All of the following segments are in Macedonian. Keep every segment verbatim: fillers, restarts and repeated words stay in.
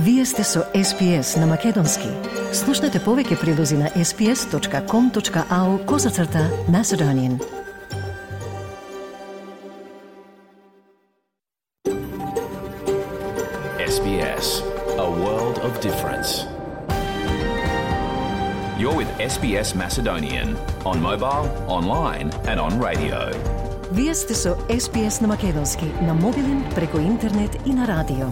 Вие сте со Ес Би Ес на Македонски. Слушнете повеќе прилози на ес би ес точка ком точка ау козацрта Macedonian. Ес Би Ес, a world of difference. You're with Ес Би Ес Macedonian on mobile, online and on radio. Вие сте со Ес Би Ес на Македонски, на мобилен, преку интернет и на радио.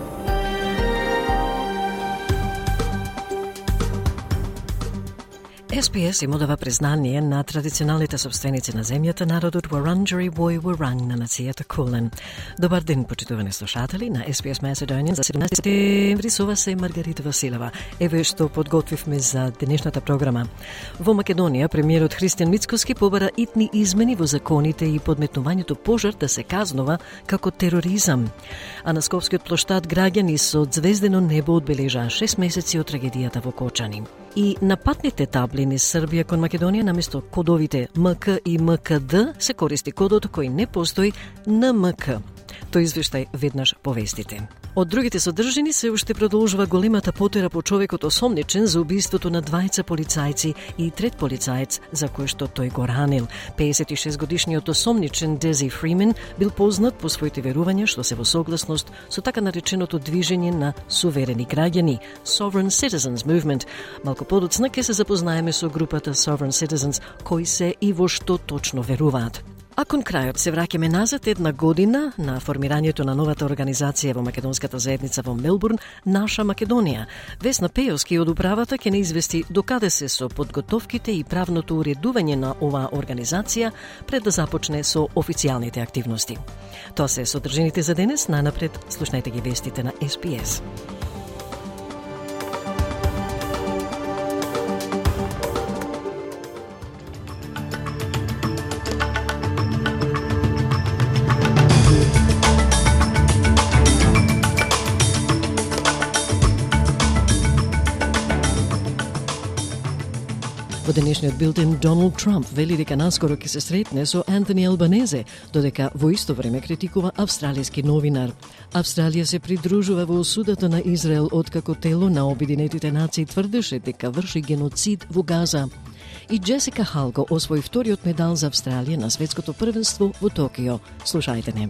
Ес Би Ес им одава признание на традиционалните собственици на земјата, народот Wurundjeri Woi Wurrung на нацијата Кулен. Добар ден, почитувани слушатели на Ес Би Ес Macedonian за седумнаесети септември. Со вас е Маргарита Василева. Еве што подготвивме за денешната програма. Во Македонија, премиерот Христијан Мицкоски побара итни измени во законите и подметнувањето пожар да се казнува како тероризам. А на Скопскиот плоштад граѓани со звездено небо одбележаа шест месеци од трагедијата во Кочани. И на патните табли низ Србија кон Македонија наместо кодовите М К и М К Д се користи кодот кој не постои Н М К. Тој извештај веднаш повестите. Од другите содржини се уште продолжува големата потера по човекот осомничен за убиството на двајца полицајци и трет полицаец за кој што тој го ранил. пеесет и шест годишниот осомничен Дези Фримен бил познат по своите верувања што се во согласност со така нареченото движење на суверени граѓани, Sovereign Citizens Movement. Малку подоцна ќе се запознаеме со групата Sovereign Citizens, кои се и во што точно веруваат. А кон крајот се враќаме назад една година на формирањето на новата организација во македонската заедница во Мелбурн, Наша Македонија. Весна Пејовски од управата ќе не извести докаде се со подготовките и правното уредување на оваа организација пред да започне со официјалните активности. Тоа се содржините за денес, најнапред слушнете ги вестите на Ес Би Ес. Во денешниот билтен Доналд Трамп вели дека наскоро ќе се сретне со Антони Албанезе, додека во исто време критикува австралијски новинар. Австралија се придружува во осудата на Израел откако тело на Обединетите нации тврдеше дека врши геноцид во Газа. И Джесика Халго освои вториот медал за Австралија на светското првенство во Токио. Слушајте не.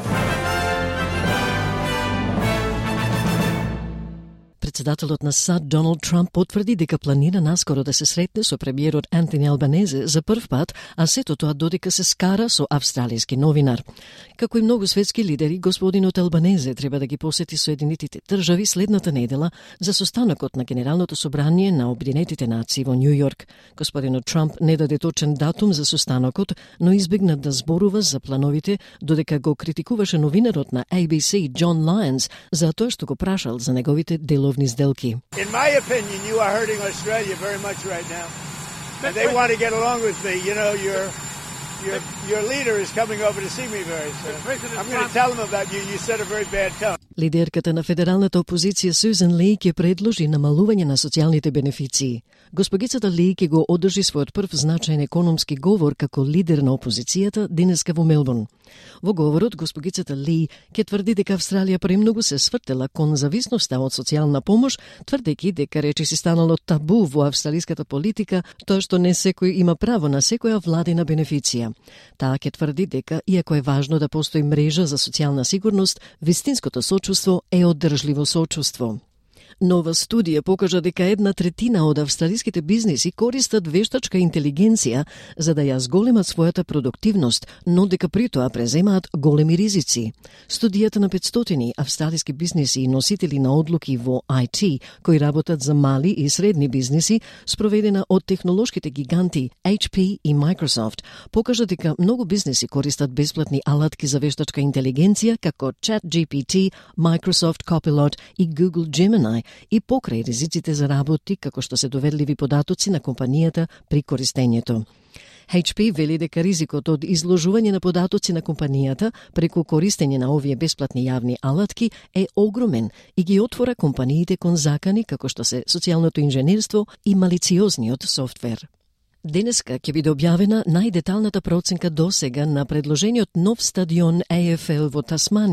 Председателот на САД Доналд Трамп потврди дека планира наскоро да се сретне со премиерот Антони Албанезе за прв пат, а сето тоа додека се скара со австралијски новинар. Како и многу светски лидери, господинот Албанезе треба да ги посети Соединетите држави следната недела за состанокот на Генералното собрание на Обединетите нации во Њу Јорк. Господинот Трамп не даде точен датум за состанокот, но избегна да зборува за плановите, додека го критикуваше новинарот на А Би Си Џон Лајнс за тоа што го прашал за неговите деловни сделки. In my opinion, you are hurting Australia very much right now. And they want to get along with me. You know, your your your leader is coming over to see me very soon. I'm going to tell him about you. You set a very bad tone. Лидерката на федералната опозиција Сюзан Ли ќе предложи намалување на социјалните бенефиции. Госпогицата Ли ќе го одржи својот прв значаен економски говор како лидер на опозицијата денеска во Мелбурн. Во говорот, госпогицата Ли ќе тврди дека Австралија премногу се свртела кон зависноста од социјална помош, тврдејќи дека речиси станало табу во австралиската политика тоа што не секој има право на секоја владина бенефиција. Таа ќе тврди дека, иако е важно да постои мрежа за социјална сигурност, вистинското сочувство е одржливо сочувство. Нова студија покажа дека една третина од австралиските бизниси користат вештачка интелигенција за да ја зголемат својата продуктивност, но дека при тоа преземаат големи ризици. Студијата на петстотини австралиски бизниси и носители на одлуки во Ай Ти, кои работат за мали и средни бизниси, спроведена од технолошките гиганти Еич Пи и Microsoft, покажа дека многу бизниси користат бесплатни алатки за вештачка интелигенција како Чат Джи Пи Ти, Microsoft Copilot и Google Gemini, и покрај ризиците за работи, како што се доверливи податоци на компанијата при користењето. Еич Пи вели дека ризикот од изложување на податоци на компанијата преку користење на овие бесплатни јавни алатки е огромен и ги отвора компаниите кон закани како што се социјалното инженерство и малициозниот софтвер. Денеска ќе биде објавена најдеталната проценка досега на предложениот нов стадион Ей Еф Ел во Тасманија.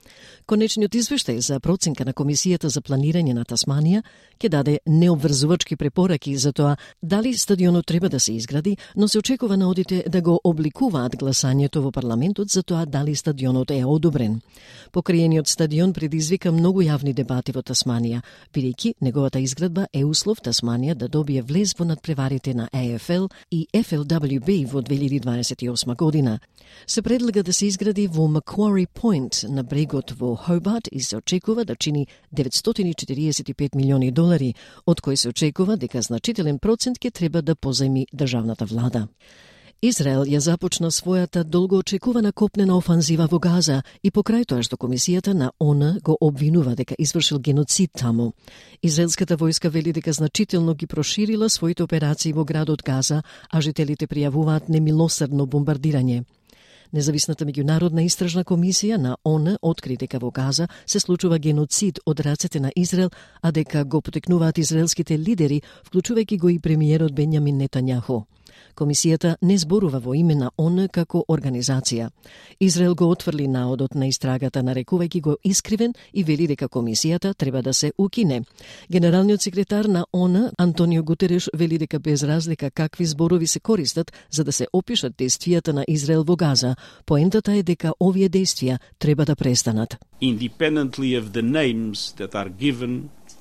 Конечниот извештај за проценка на Комисијата за планирање на Тасманија ќе даде необврзувачки препораки за тоа дали стадионот треба да се изгради, но се очекува наодите да го обликуваат гласањето во парламентот за тоа дали стадионот е одобрен. Покриениот стадион предизвика многу јавни дебати во Тасманија, бидејќи неговата изградба е услов Тасманија да добие влез во надпреварите на А Ф Л и Ф Л W B во две илјади дваесет и осма година. Се предлага да се изгради во Macquarie Point на брегот во Хобарт и се очекува да чини деветстотини и четириесет и пет милиони долари, од кои се очекува дека значителен процент ќе треба да позајми државната влада. Израел ја започна својата долгоочекувана копнена офанзива во Газа и покрај тоа што Комисијата на О Н го обвинува дека извршил геноцид таму. Израелската војска вели дека значително ги проширила своите операции во градот Газа, а жителите пријавуваат немилосрдно бомбардирање. Независната меѓународна истражна комисија на О Н откри дека во Газа се случува геноцид од рацете на Израел, а дека го потекнуваат израелските лидери, вклучувајќи го и премиерот Бенјамин Нетањаху. Комисијата не зборува во име на О Н како организација. Израел го отфрли наодот на истрагата, нарекувајќи го искривен и вели дека комисијата треба да се укине. Генералниот секретар на О Н, Антонио Гутереш, вели дека без разлика какви зборови се користат за да се опишат действијата на Израел во Газа, поентата е дека овие действија треба да престанат. Independently of the names that are given,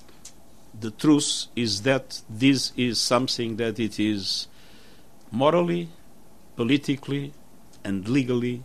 the truth is that this is something that it is morally, politically and legally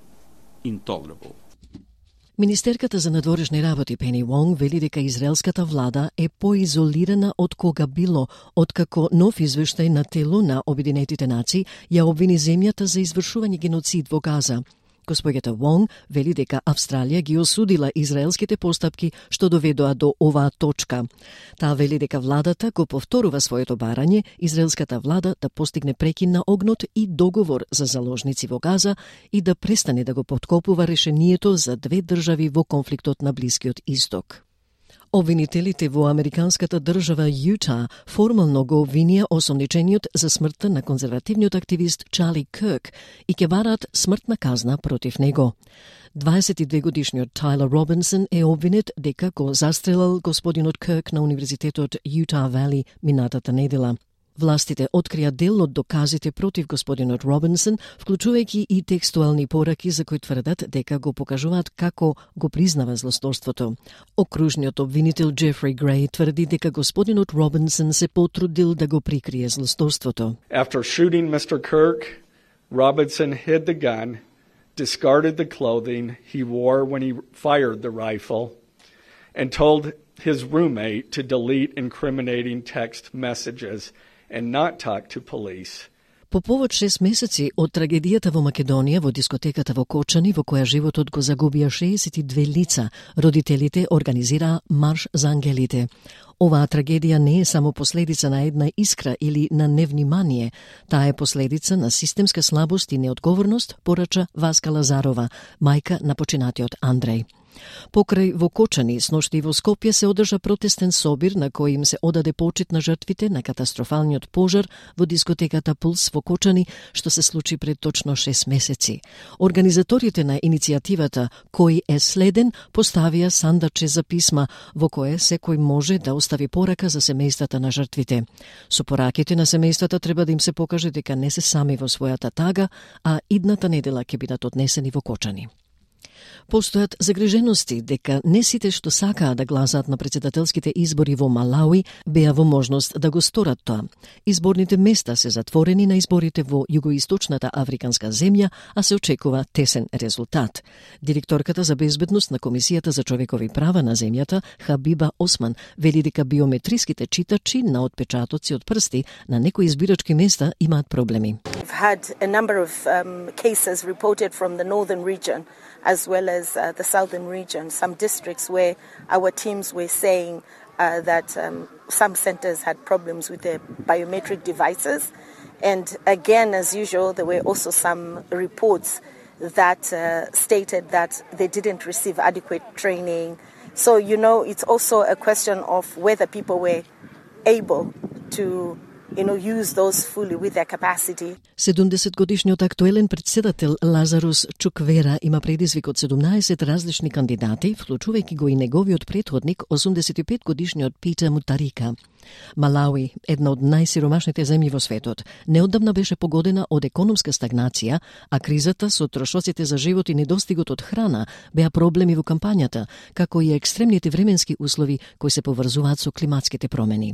intolerable. Министерката за надворешни работи Пени Вонг вели дека израелската влада е поизолирана од кога било, откако нов извештај на тело на Обединетите нации ја обвини земјата за извршување геноцид во Газа. Господјата Вонг вели дека Австралија ги осудила израелските постапки што доведоа до оваа точка. Таа вели дека владата го повторува своето барање израелската влада да постигне прекин на огнот и договор за заложници во Газа и да престане да го поткопува решението за две држави во конфликтот на Блискиот Исток. Обвинителите во американската држава Јута формално го обвинија осомничениот за смртта на конзервативниот активист Чарли Кирк и ќе бараат смртна казна против него. дваесет и две годишниот Тайлер Робинсон е обвинет дека го застрелал господинот Кирк на Универзитетот Јута Вали минатата недела. Властите открија дел од доказите против господинот Робинсон, вклучувајќи и текстуални пораки за кои тврдат дека го покажуваат како го признава злосторството. Окружниот обвинител Джефри Греј тврди дека господинот Робинсон се потрудил да го прикрие злосторството. After shooting Mister Kirk, Robinson hid the gun, discarded the clothing he wore when he fired the rifle, and told his roommate to delete incriminating text messages and not talk to police. По повод шест месеци од трагедијата во Македонија во дискотеката во Кочани, во која животот го загубија шеесет и две лица, родителите организираа марш за ангелите. Оваа трагедија не е само последица на една искра или на невнимание, таа е последица на системска слабост и неодговорност, порача Васка Лазарова, мајка на починатиот Андреј. Покрај во Кочани, сношти и во Скопје се одржа протестен собир на кој им се одаде почит на жртвите на катастрофалниот пожар во дискотеката Пулс во Кочани, што се случи пред точно шест месеци. Организаторите на иницијативата Кој е следен поставија сандаче за писма во кое секој може да остави порака за семејствата на жртвите. Со пораките на семејствата треба да им се покаже дека не се сами во својата тага, а идната недела ќе бидат однесени во Кочани. Постојат загрижености дека не сите што сакаа да гласаат на председателските избори во Малауи беа во можност да го сторат тоа. Изборните места се затворени на изборите во југоисточната африканска земја, а се очекува тесен резултат. Директорката за безбедност на Комисијата за човекови права на земјата, Хабиба Осман, вели дека биометриските читачи на отпечатоци од прсти на некои избирачки места имаат проблеми. We've had a number of um, cases reported from the northern region as well as uh, the southern region, some districts where our teams were saying uh, that um, some centers had problems with their biometric devices. And again, as usual, there were also some reports that uh, stated that they didn't receive adequate training. So, you know, it's also a question of whether people were able to you know, use those fully with their capacity. седумдесетгодишниот актуелен председател Лазарус Чуквера има предизвик од седумнаесет различни кандидати, вклучувајќи го и неговиот претходник, осумдесетипетгодишниот Питер Мутарика. Малауи, една од најсиромашните земји во светот, неодамна беше погодена од економска стагнација, а кризата со трошоците за живот и недостигот од храна беа проблеми во кампањата, како и екстремните временски услови кои се поврзуваат со климатските промени.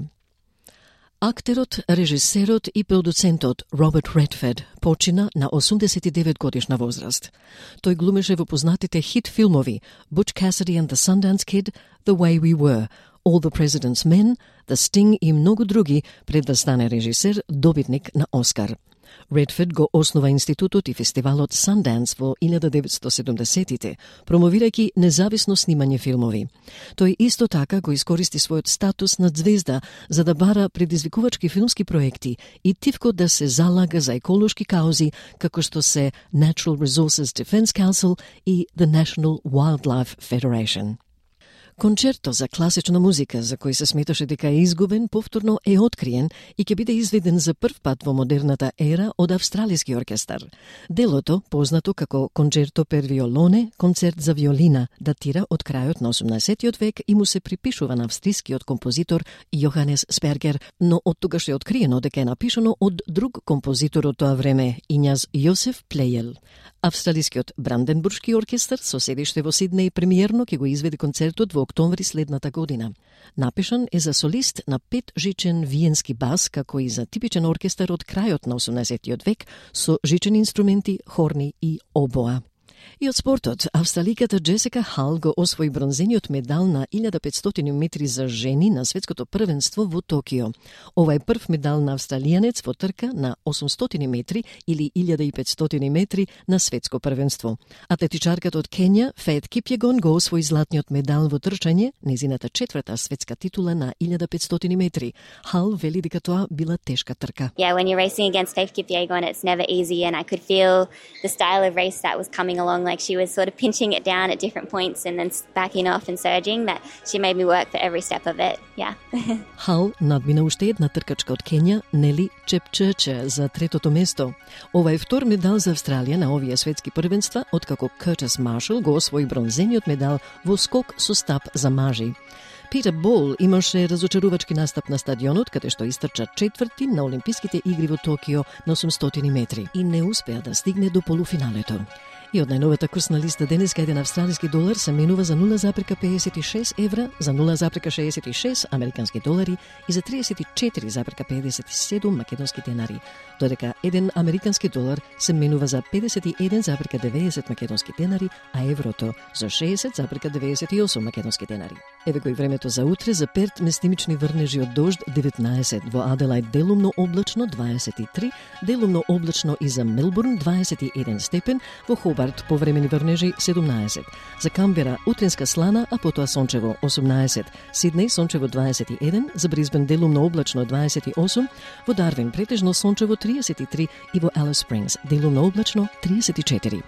Актерот, режисерот и продуцентот Роберт Редфорд почина на осумдесет и девет годишна возраст. Тој глумеше во познатите хит филмови Butch Cassidy and the Sundance Kid, The Way We Were, All the President's Men, The Sting и многу други пред да стане режисер, добитник на Оскар. Редфорд го основа институтот и фестивалот Sundance во илјада деветстотини и седумдесетите, промовирајќи независно снимање филмови. Тој исто така го искористи својот статус на звезда за да бара предизвикувачки филмски проекти и тивко да се залага за еколошки каузи како што се Natural Resources Defense Council и The National Wildlife Federation. Концерто за класична музика, за кој се сметаше дека е изгубен, повторно е откриен и ќе биде изведен за прв пат во модерната ера од австралиски оркестар. Делото, познато како Концерто per violone, концерт за виолина, датира од крајот на осумнаесеттиот век и му се припишува на австрискиот композитор Јоханес Спергер, но од тогаш е откриено дека е напишано од друг композитор од тоа време, Ињаз Јосеф Плејел. Австралискиот Бранденбуршки оркестар со седиште во Сиднеј премиерно ќе го изведе концертот во октомври следната година. Напишан е за солист на петжичен виенски бас, како и за типичен оркестар од крајот на осумнаесеттиот век со жичени инструменти, хорни и обоа. И од спортот, австраликата Джесика Хал го освои бронзениот медал на илјада петстотини метри за жени на светското првенство во Токио. Ова е прв медал на австралијанец во трка на осумстотини метри или илјада петстотини метри на светско првенство. Атлетичарката од Кења, Фејт Кипјегон, го освои златниот медал во трчање, незината четврта светска титула на илјада петстотини метри. Хал вели дека тоа била тешка трка. Yeah, when you're racing against Faith Kipyegon, it's never easy, and I could feel the style of race that was coming along. Like she was sort of pinching it down at different points and then backing off and surging, that she made me work for every step of it. Yeah. Хал надмина уште една тркачка од Кења, Нели Чепчече, за третото место. Ова е втор медал за Австралија на овие светски првенства, откако Къртис Маршал го освои бронзениот медал во скок со стап за мажи. Питер Бол имаше разочарувачки настап на стадионот, каде што истрча четврти на Олимписките игри во Токио на осумстотини метри и не успеа да стигне до полуфиналето. И од најновата курсна листа денеска еден австралиски долар се менува за нула запирка педесет и шест евра, за нула запирка шеесет и шест американски долари и за триесет и четири запирка педесет и седум македонски денари, додека еден американски долар се менува за педесет и еден запирка деветдесет македонски денари, а еврото за шеесет запирка деветдесет и осум македонски денари. Еве го и времето за утре. За Перт местимични врнежи од дожд деветнаесет, во Аделајд делумно облачно дваесет и три, делумно облачно и за Мелбурн дваесет и еден степен, во Хобарт повремени врнежи седумнаесет, за Камбера утринска слана, а потоа сончево осумнаесет, Сиднеј сончево дваесет и еден, за Брисбен делумно облачно дваесет и осум, во Дарвин претежно сончево триесет и три и во Алис Спрингс делумно облачно триесет и четири.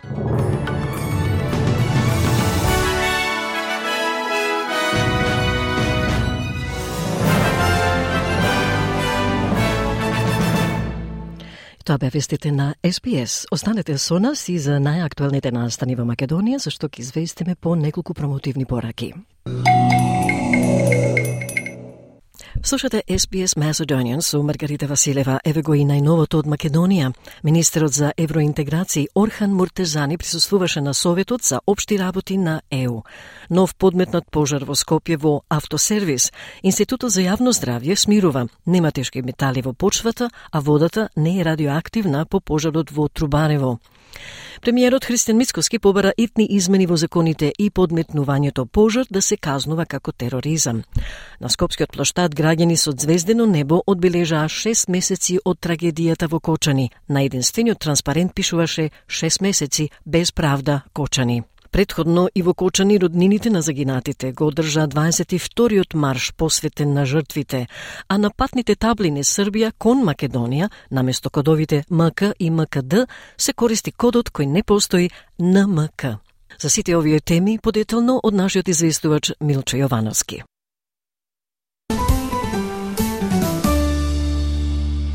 Тоа бе вестите на Ес Би Ес. Останете со нас и за најактуелните настани во Македонија, зашто ќе известиме по неколку промотивни пораки. Слушате Ес Би Ес Macedonian со Маргарита Василева. Еве го и најновото од Македонија. Министерот за евроинтеграција Орхан Муртезани присуствуваше на Советот за општи работи на Е У. Нов подметнат пожар во Скопје во автосервис. Институтот за јавно здравје смирува. Нема тешки метали во почвата, а водата не е радиоактивна по пожарот во Трубарево. Премиерот Христијан Мицкоски побара итни измени во законите и подметнувањето пожар да се казнува како тероризам. На Скопскиот плоштад граѓани со звездено небо одбележаа шест месеци од трагедијата во Кочани. На единствениот транспарент пишуваше шест месеци без правда Кочани. Предходно и во Кочани роднините на загинатите го одржаа дваесет и вториот марш посветен на жртвите, а на патните табли на Србија кон Македонија, наместо кодовите М К и М К Д, се користи кодот кој не постои Н М К. За сите овие теми подетално од нашиот известувач Милчо Јовановски.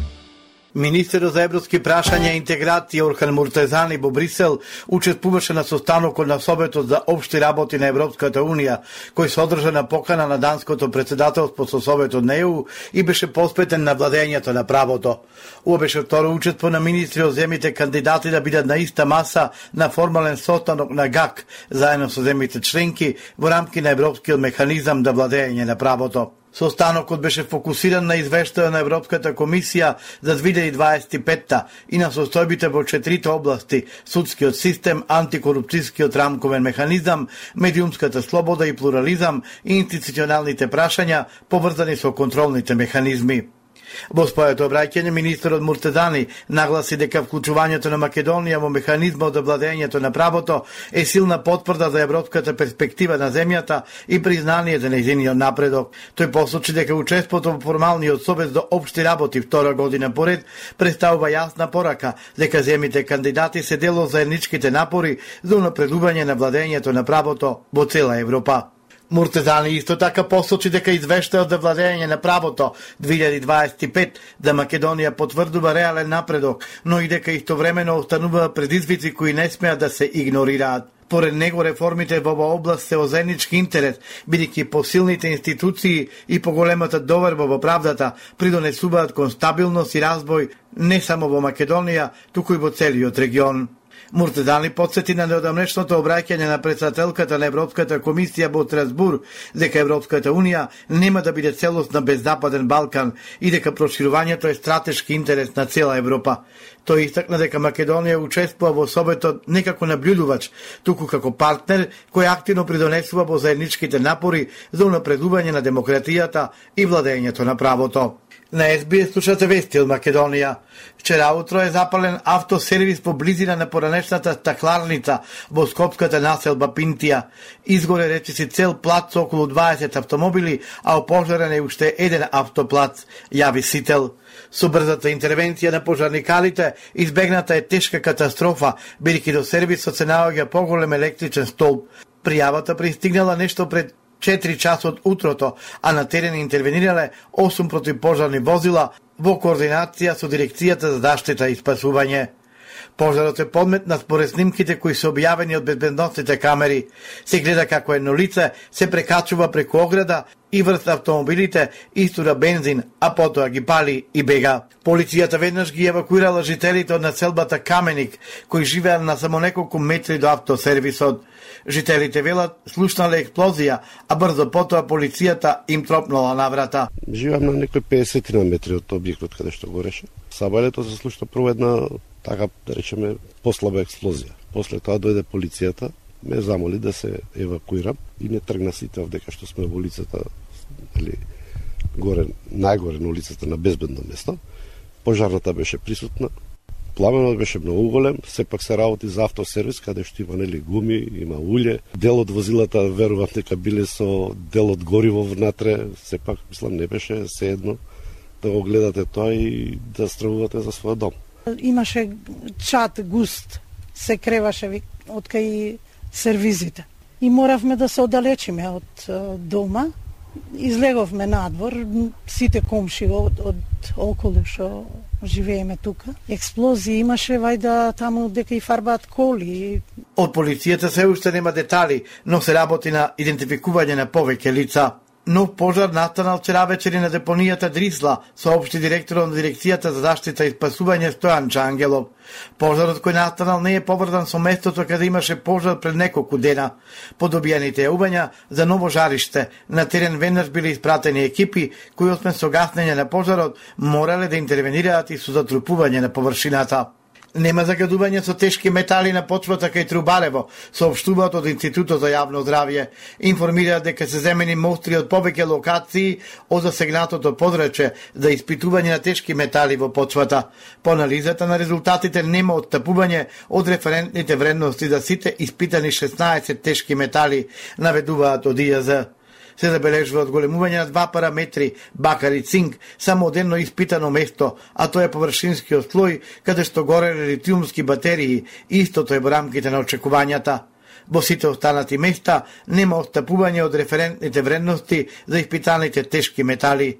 Министерот за европски прашања и интеграција Орхан Муртезани во Брисел учествуваше на состанокот на Советот за општи работи на Европската Унија, кој се одржа на покана на данското председателство со Советот на Е У и беше посветен на владењето на правото. Ова беше второ учество на министри од земјите кандидати да бидат на иста маса на формален состанок на ГАК, заедно со земјите членки во рамки на Европскиот механизам за владење на правото. Состанокот беше фокусиран на извештајот на Европската комисија за две илјади дваесет и петта и на состојбите во четирите области: судскиот систем, антикорупцијскиот рамковен механизам, медиумската слобода и плурализам и институционалните прашања поврзани со контролните механизми. Во своето обраќање, министерот Муртезани нагласи дека вклучувањето на Македонија во механизмот за владењето на правото е силна потврда за европската перспектива на земјата и признание за нејзиниот напредок. Тој посочи дека учеството во формалниот совет за општи работи втора година поред представува јасна порака дека земјите кандидати се дел од заедничките напори за унапредување на владењето на правото во цела Европа. Муртезани исто така посочи дека извештајот за владење на правото две илјади дваесет и пет да Македонија потврдува реален напредок, но и дека истовремено останува предизвици кои не смеат да се игнорираат. Поред него реформите во оваа област се од заеднички интерес, бидејќи посилните институции и поголемата доверба во правдата придонесуваат кон стабилност и развој не само во Македонија, туку и во целиот регион. Муртезани подсети на неодамнешното обраќање на председателката на Европската комисија во Страсбур дека Европската Унија нема да биде целосна без Западен Балкан и дека проширувањето е стратешки интерес на цела Европа. Тој истакна дека Македонија учествува во Советот не како наблюдувач, туку како партнер кој активно придонесува во заедничките напори за унапредување на демократијата и владењето на правото. На Ес Би Ес слушате вести од Македонија. Вчера утро е запален автосервис во близина на поранешната стакларница во скопската населба Пинтија. Изгоре речиси цел плац со околу дваесет автомобили, а опожарен е уште еден автоплац, јави Сител. Со брзата интервенција на пожарникарите избегната е тешка катастрофа, бидејќи до сервисот се наоѓа поголем електричен столб. Пријавата пристигнала нешто пред четири часа од утрото, а на терен интервенирале осум противпожарни возила во координација со Дирекцијата за заштита и спасување. Пожарот е подметнат според снимките кои се објавени од безбедносните камери. Се гледа како едно лице се прекачува преку ограда и врз автомобилите истура бензин, а потоа ги пали и бега. Полицијата веднаш ги евакуирала жителите од населбата Каменик, кои живеат на само неколку метри до автосервисот. Жителите велат слушнале експлозија, а брзо потоа полицијата им тропнала на врата. Живеам на некои песет на метри од објектот каде што гореше. Сабајлето се слушна прво една така да речеме послаба експлозија. После тоа дојде полицијата, ме замоли да се евакуирам и не тргна сите овдека што сме во улицата, или горе, најгоре на улицата на безбедно место. Пожарната беше присутна. Пламенот беше многу голем, сепак се работи за автосервис, каде што има нели гуми, има улје. Дел од возилата верувам дека биле со дел од гориво внатре, сепак мислам не беше седно да го гледате тоа и да стравувате за својот дом. Имаше чат густ, се креваше од кај сервизите. И моравме да се оддалечиме од дома. Излеговме надвор, сите комши од, од околу што живееме тука. Експлозија имаше вајда таму дека и фарбаат коли. Од полицијата се уште нема детали, но се работи на идентификување на повеќе лица. Нов пожар настанал вчера вечери на депонијата Дрисла, соопшти директорот на Дирекцијата за заштита и спасување Стојан Чангелов. Пожарот кој настанал не е поврзан со местото каде имаше пожар пред неколку дена. По добиените јавувања за ново жариште, на терен веднаш биле испратени екипи кои освен со гаснење на пожарот морале да интервенираат и со затрупување на површината. Нема загадување со тешки метали на почвата кај Трубарево, соопштуваат од Институтот за јавно здравје. Информираат дека се земени мостри од повеќе локации од засегнатото подрачје за испитување на тешки метали во почвата. По анализата на резултатите нема оттапување од референтните вредности за сите испитани шеснаесет тешки метали, наведуваат од И Ја З. Се забележува одголемување на два параметри, бакар и цинк, само од едно испитано место, а тоа е површинскиот слој, каде што гореле литиумски батерии, истото е во рамките на очекувањата. Во сите останати места нема отстапување од референтните вредности за испитаните тешки метали.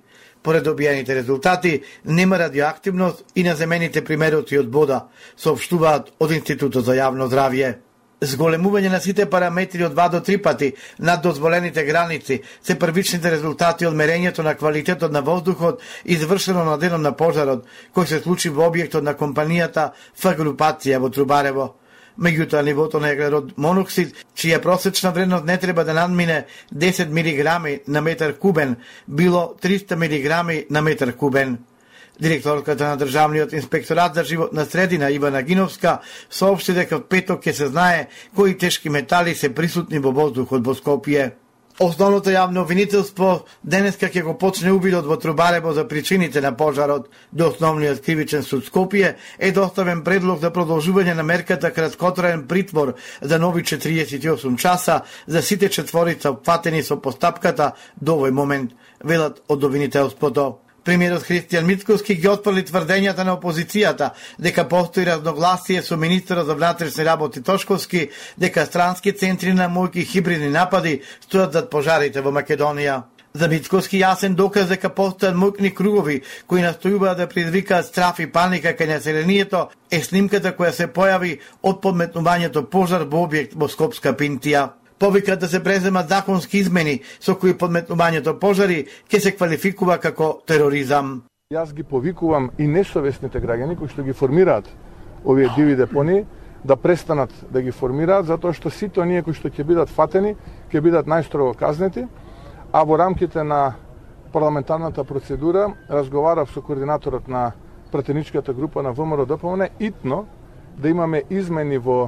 Поред добиените резултати, нема радиоактивност и на земените примероци од вода, соопштуваат од Институтот за јавно здравје. Зголемување на сите параметри од два до три пати над дозволените граници се првичните резултати од мерењето на квалитетот на воздухот извршено на денот на пожарот, кој се случи во објектот на компанијата Ф групација во Трубарево. Меѓутоа, нивото на еглерод моноксид, чија просечна вредност не треба да надмине десет милиграми на метар кубен, било триста милиграми на метар кубен. Директорката на Државниот инспекторат за животна средина Ивана Гиновска соопшти дека петок ќе се знае кои тешки метали се присутни во воздухот во Скопје. Основното јавно обвинителство денеска ќе го почне увидот во Трубарево за причините на пожарот. До Основниот кривичен суд Скопје е доставен предлог за продолжување на мерката краткотраен притвор за нови четириесет и осум часа за сите четворица опфатени со постапката до овој момент, велат од обвинителството. Премиерот Христијан Мицкоски ги отфрли тврдењата на опозицијата дека постои разногласие со министерот за внатрешни работи Тошковски дека странски центри на мојки хибридни напади стојат зад пожарите во Македонија. За Мицкоски јасен доказ дека постојат мојкни кругови кои настојуваат да предизвикаат страф и паника кај населението е снимката која се појави од подметнувањето пожар во објект во Скопска Пинтија. Повикат да се преземат законски измени со кои подметнувањето пожари ќе се квалификува како тероризам. Јас ги повикувам и несовесните граѓани кои што ги формираат овие диви депонии да престанат да ги формираат, затоа што сите оние кои што ќе бидат фатени ќе бидат најстрого казнети, а во рамките на парламентарната процедура разговарав со координаторот на пратеничката група на ВМРО Д П М Н итно да имаме измени во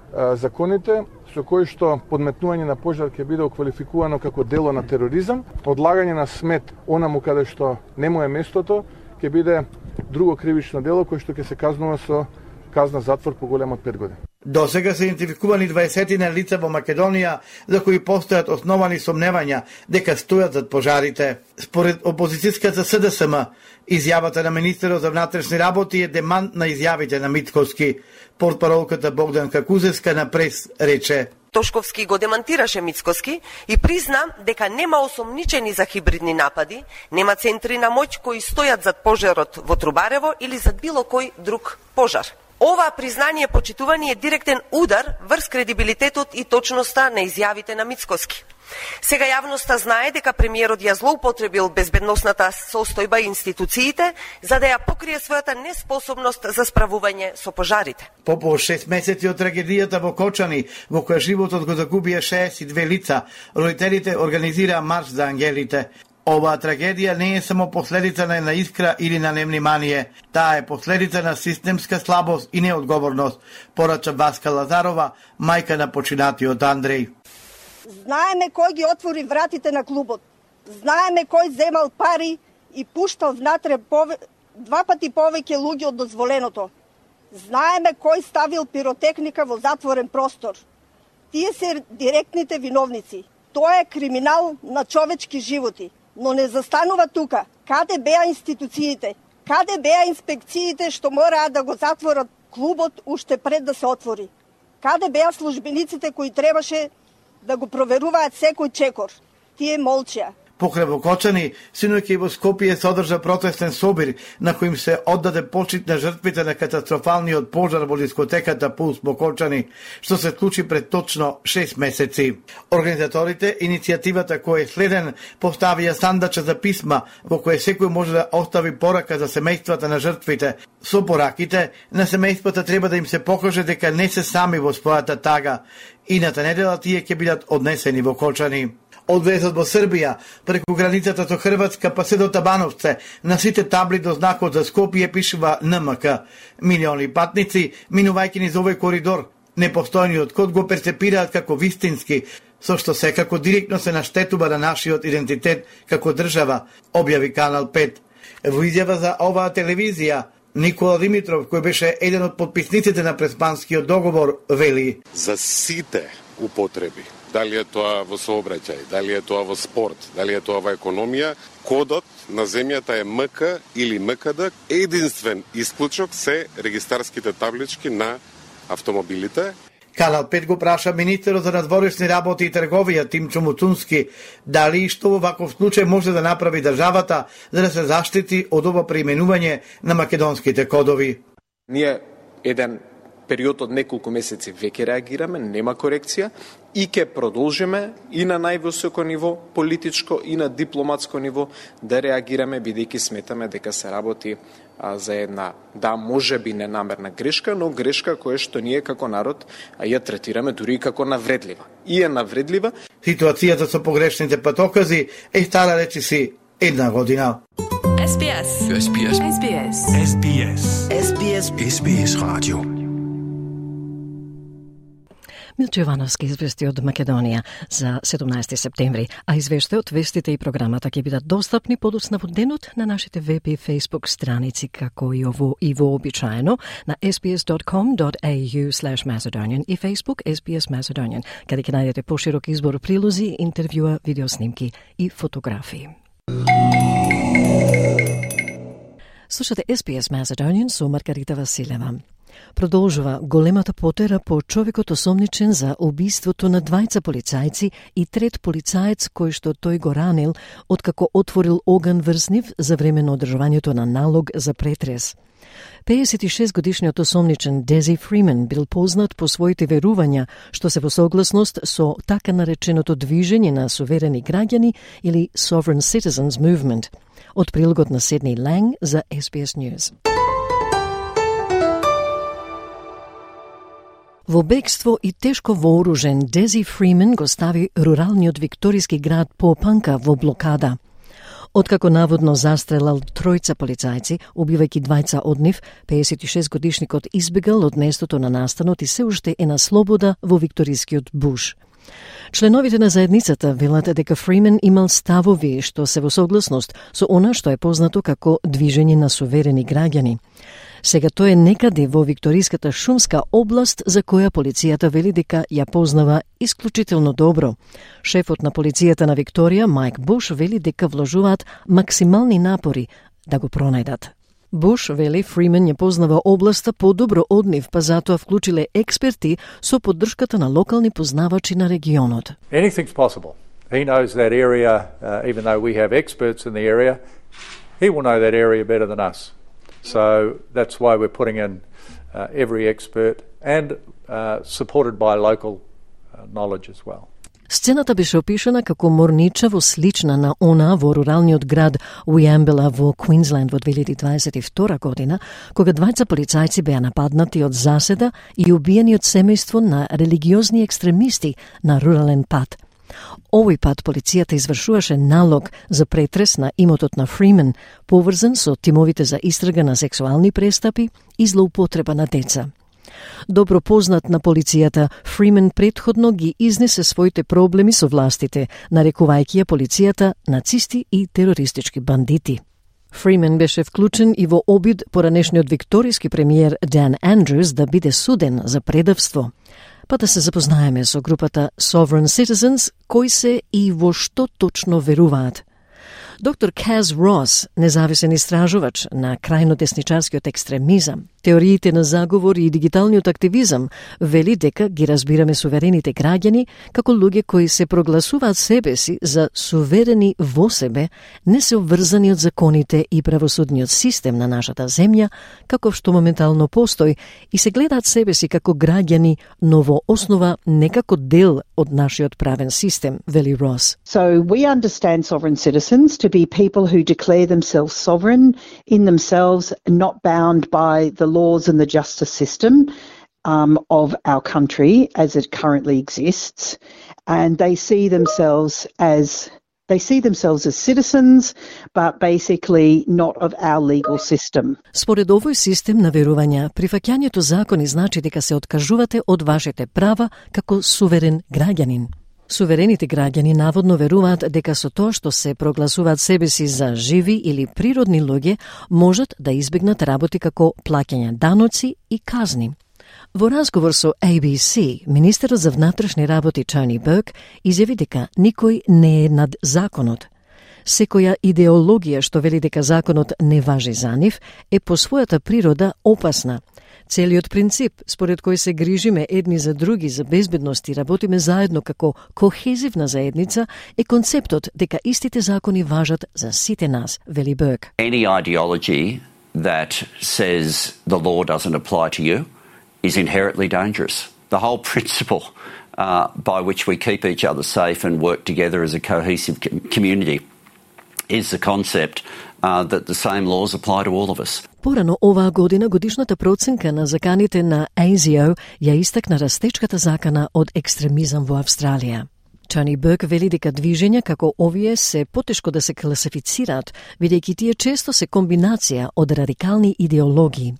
законите со кои што подметнување на пожар ќе биде оквалификувано како дело на тероризам, одлагање на смет онаму каде што не му е местото ќе биде друго кривично дело кое што ќе се казнува со казна затвор поголема од пет години. До сега се идентификувани дваесет лица во Македонија за кои постојат основани сомневања дека стојат зад пожарите. Според опозицијската С Д С М, изјавата на министерот за внатрешни работи е демант на изјавите на Мицкоски. Портпаролката Богданка Кузевска на прес рече: Тошковски го демантираше Мицкоски и призна дека нема осомничени за хибридни напади, нема центри на моќ кои стојат зад пожарот во Трубарево или зад било кој друг пожар. Ова признание, почитувани, е директен удар врз кредибилитетот и точноста на изјавите на Мицкоски. Сега јавноста знае дека премиерот ја злоупотребил безбедносната состојба и институциите за да ја покрие својата неспособност за справување со пожарите. По по шест месеци од трагедијата во Кочани, во која животот го загубија шеесет и две лица, родителите организираа марш за ангелите. Оваа трагедија не е само последица на една искра или на невнимание, таа е последица на системска слабост и неодговорност, порача Васка Лазарова, мајка на починатиот Андреј. Знаеме кој ги отвори вратите на клубот. Знаеме кој земал пари и пуштал внатре пове... два пати повеќе луѓе од дозволеното. Знаеме кој ставил пиротехника во затворен простор. Тие се директните виновници. Тоа е криминал на човечки животи. Но не застанува тука. Каде беа институциите? Каде беа инспекциите што мораа да го затворат клубот уште пред да се отвори? Каде беа службениците кои требаше да го проверуваат секој чекор? Тие молчеа. Покрај во Кочани, синоќа и во Скопје се одржа протестен собир на кој им се оддаде почит на жртвите на катастрофалниот пожар во дискотеката Пулс во Кочани, што се случи пред точно шест месеци. Организаторите иницијативата кој е следен поставија сандача за писма во кој секој може да остави порака за семејствата на жртвите. Со пораките на семејствата треба да им се покаже дека не се сами во својата тага. Ината недела тие ќе бидат однесени во Кочани. Одвезот во Србија, преку границата со Хрватска па се до Табановце, на сите табли до знакот за Скопје пишува Н М К. Милиони патници, минувајќи низ овој коридор, непостојниот код го перцепираат како вистински, со што секако директно се наштетува на нашиот идентитет како држава, објави Канал пет. Во изјава за оваа телевизија, Никола Димитров, кој беше еден од подписниците на Преспанскиот договор, вели: За сите употреби, дали е тоа во сообраќај, дали е тоа во спорт, дали е тоа во економија, кодот на земјата е М К или М К Д, единствен исклучок се регистарските таблички на автомобилите. Канал пет го праша министерот за надворешни работи и трговија Тимчо Муцунски дали што во ваков случај може да направи државата за да се заштити од ова преименување на македонските кодови. Ние еден период од неколку месеци веќе реагираме, нема корекција и ќе продолжиме и на највисоко ниво политичко и на дипломатско ниво да реагираме, бидејќи сметаме дека се работи а, за една, да, може би ненамерна грешка, но грешка која што ние како народ а, ја третираме дури и како навредлива. И е навредлива. Ситуацијата со погрешните патокази е стара речиси една година. S B S. S B S. S B S. S B S. S B S. S B S Radio. Милчо Јовановски извести од Македонија за седумнаесети септември, а извештајот, вестите и програмата ќе бидат достапни подоцна во денот на нашите веб и Facebook страници, како и ово и вообичаено на s b s dot com dot a u slash Macedonian и Facebook S B S Macedonian, каде ќе најдете поширок избор прилози, интервјуа, видеоснимки и фотографии. Слушате S B S Macedonian со Маргарита Василева. Продолжува големата потера по човекот осомничен за убиството на двајца полицајци и трет полицаец кој што тој го ранил откако отворил оган врз нив за време на одржувањето на налог за претрес. пеесет и шест годишниот осомничен Дези Фримен бил познат по своите верувања што се во согласност со така нареченото движење на суверени граѓани или Sovereign Citizens Movement. Од прилогот на Седни Ланг за S B S News. Во бегство и тешко вооружен, Дези Фримен го стави руралниот викториски град Попанка во блокада. Откако наводно застрелал тројца полицајци, убивајќи двајца од нив, пеесет и шест годишникот избегал од местото на настанот и се уште е на слобода во викторискиот буш. Членовите на заедницата велат дека Фримен имал ставови што се во согласност со она што е познато како движење на суверени граѓани. Сега тој е некаде во викториската шумска област за која полицијата вели дека ја познава исклучително добро. Шефот на полицијата на Викторија, Майк Буш, вели дека вложуваат максимални напори да го пронајдат. Буш вели Фримен ја познава областа подобро од нив, па затоа вклучиле експерти со поддршката на локални познавачи на регионот. Anything's possible. He knows that area, uh, even though we have experts in the area, he will know that area better than us. So that's why we're putting in uh, every expert and uh, supported by local uh, knowledge as well. Сцената беше опишана како морничаво слична на она во руралниот град Ујамбела во Квинсленд во две илјади дваесет и втора година, кога двајца полицајци беа нападнати од заседа и убиени од семејство на религиозни екстремисти на рурален пат. Овој пат полицијата извршуваше налог за претрес на имотот на Фримен, поврзан со тимовите за истрага на сексуални престапи и злоупотреба на деца. Добро познат на полицијата, Фримен предходно ги изнесе своите проблеми со властите, нарекувајќи ја полицијата нацисти и терористички бандити. Фримен беше вклучен и во обид поранешниот викториски премиер Дан Андрюс да биде суден за предавство. Па да се запознаеме со групата Sovereign Citizens, кои се и во што точно веруваат. Доктор Каз Рос, независен истражувач на крајнодесничарскиот екстремизам, теориите на заговор и дигиталниот активизам, вели дека ги разбираме суверените граѓани како луѓе кои се прогласуваат себе си за суверени во себе, не се обврзани од законите и правосудниот систем на нашата земја, каков што моментално постои, и се гледаат себе си како граѓани, но во основа не како дел од нашиот правен систем, вели Рос. So we understand sovereign citizens to be people who declare themselves sovereign in themselves, not bound by the laws and the justice system um, of our country as it currently exists, and they see themselves as they see themselves as citizens, but basically not of our legal system. Според овој систем на верувања, прифаќањето закони значи дека се откажувате од вашите права како суверен граѓанин. Суверените граѓани наводно веруваат дека со тоа што се прогласуваат себе си за живи или природни луѓе, можат да избегнат работи како плаќање даноци и казни. Во разговор со A B C, министерот за внатрешни работи Тони Берк изјави дека никој не е над законот. Секоја идеологија што вели дека законот не важи за нив е по својата природа опасна. Целиот принцип, според кој се грижиме едни за други за безбедност и работиме заедно како кохезивна заедница, е концептот дека истите закони важат за сите нас, вели Burke. Any ideology that says the law doesn't apply to you is inherently dangerous. The whole principle uh, by which we keep each other safe and work together as a cohesive community is the concept uh, that the same laws apply to all of us. Порано оваа година годишната проценка на заканите на А С О ја истакна растечката закана од екстремизам во Австралија. Тони Бурк вели дека движења како овие се потешко да се класифицираат, бидејќи тие често се комбинација од радикални идеологии.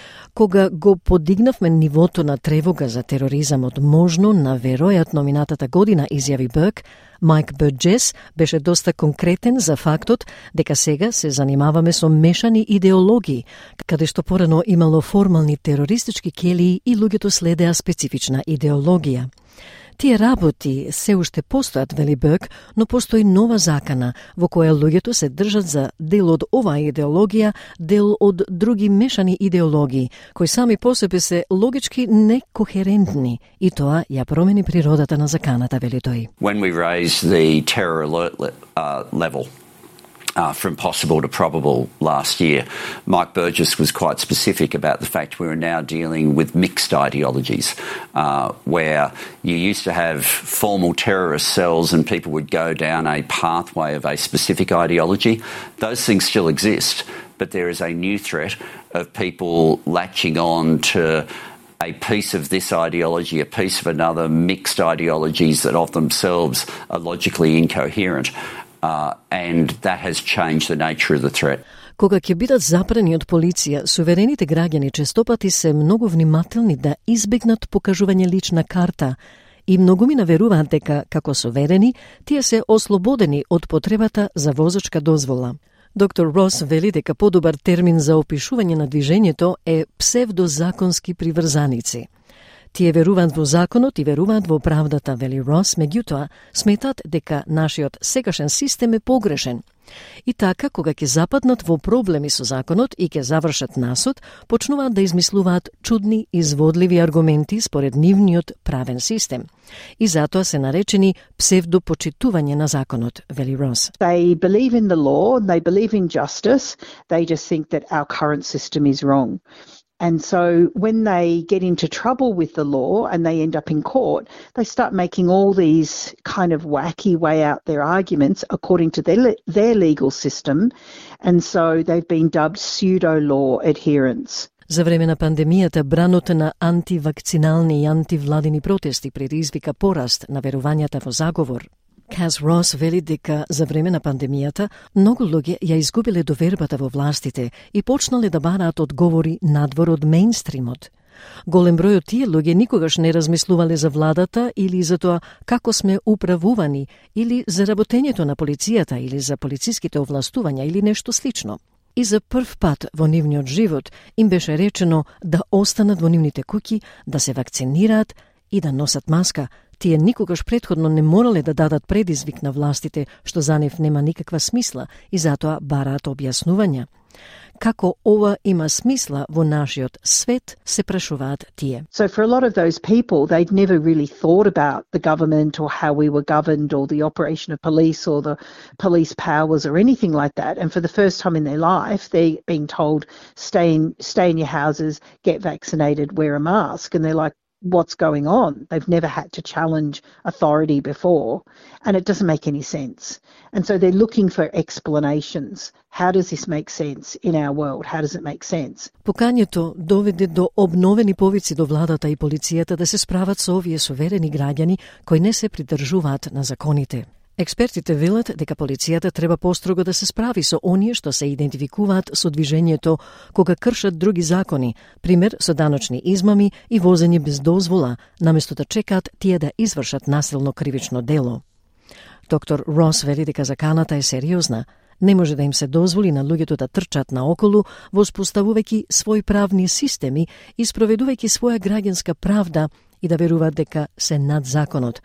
Кога го подигнавме нивото на тревога за тероризамот можно на веројатно минатата година, изјави Бурк, Майк Бурджес беше доста конкретен за фактот дека сега се занимаваме со мешани идеологии, каде што порано имало формални терористички келии и луѓето следеа специфична идеологија. Тие работи се уште постојат, вели Бурк, но постои нова закана во која луѓето се држат за дел од оваа идеологија, дел од други мешани идеологии, кои сами по себе се логички некохерентни, и тоа ја промени природата на заканата, вели тој. When we raised the terror alert le- uh, level Uh, from possible to probable last year, Mike Burgess was quite specific about the fact we are now dealing with mixed ideologies, uh, where you used to have formal terrorist cells and people would go down a pathway of a specific ideology. Those things still exist, but there is a new threat of people latching on to a piece of this ideology, a piece of another, mixed ideologies that of themselves are logically incoherent. Uh, and that has changed the nature of the threat. Кога ќе бидат запрени од полиција, суверените граѓани честопати се многу внимателни да избегнат покажување лична карта и многумина веруваат дека, како суверени, тие се ослободени од потребата за возачка дозвола. Доктор Рос вели дека подобар термин за опишување на движењето е псевдозаконски приврзаници. Тие веруваат во законот и веруваат во правдата, вели Рос, меѓутоа сметат дека нашиот сегашен систем е погрешен. И така, кога ќе западнат во проблеми со законот и ќе завршат насуд, почнуваат да измислуваат чудни, изводливи аргументи според нивниот правен систем. И затоа се наречени псевдопочитување на законот, вели Рос. They believe in the law, they believe in justice, they just think that our current system is wrong. And so when they get into trouble with the law and they end up in court, they start making all these kind of wacky way out their arguments according to their their legal system. And so they've been dubbed pseudo-law adherents. За време на пандемијата, бранот на антивакцинални и антивладини протести предизвика пораст на верувањата во заговор. Каз Рос вели дека за време на пандемијата многу луѓе ја изгубиле довербата во властите и почнале да бараат одговори надвор од мејнстримот. Голем број од тие луѓе никогаш не размислувале за владата или за тоа како сме управувани, или за работењето на полицијата, или за полициските овластувања, или нешто слично. И за прв пат во нивниот живот им беше речено да останат во нивните куќи, да се вакцинираат и да носат маска. Тие никогаш претходно не морале да дадат предизвик на властите, што за нив нема никаква смисла, и затоа бараат објаснувања. Како ова има смисла во нашиот свет, се прашуваат тие. So for a lot of those people, they'd never really thought about the government or how we were governed or the operation of police or the police powers or anything like that. And for the first time in their life, they're being told, stay in, stay in your houses, get vaccinated, wear a mask. And they're like, what's going on? They've never had to challenge authority before, and it doesn't make any sense. And so they're looking for explanations. How does this make sense in our world? How does it make sense? Покањето доведе до обновени повици до владата и полицијата да се справат со овие суверени граѓани кои не се придржуваат на законите. Експертите велат дека полицијата треба построго да се справи со оние што се идентификуваат со движењето кога кршат други закони, пример со даночни измами и возење без дозвола, наместо да чекаат тие да извршат насилно кривично дело. Доктор Рос вели дека заканата е сериозна. Не може да им се дозволи на луѓето да трчат наоколу, воспоставувајќи своји правни системи и спроведувајќи своја граѓанска правда и да веруваат дека се над законот.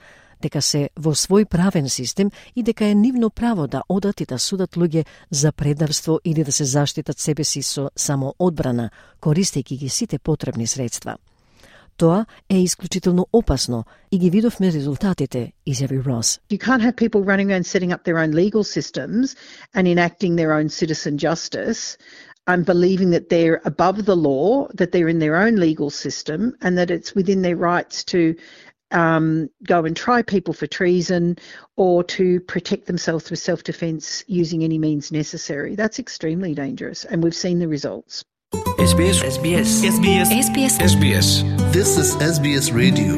дека се во свој правен систем и дека е нивно право да одат и да судат луѓе за предавство или да се заштитат себе си со само одбрана, користејќи ги сите потребни средства. Тоа е исклучително опасно и ги видовме резултатите, изјави Рос. You can't have people running around setting up their own legal systems and enacting their own citizen justice and believing that they're above the law, that they're in their own legal system and that it's within their rights to um, go and try people for treason or to protect themselves through self-defence using any means necessary. That's extremely dangerous and we've seen the results. S B S S B S S B S S B S S B S This is S B S Radio.